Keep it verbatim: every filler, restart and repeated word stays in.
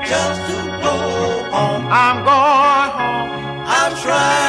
just to go home. I'm going home. I've tried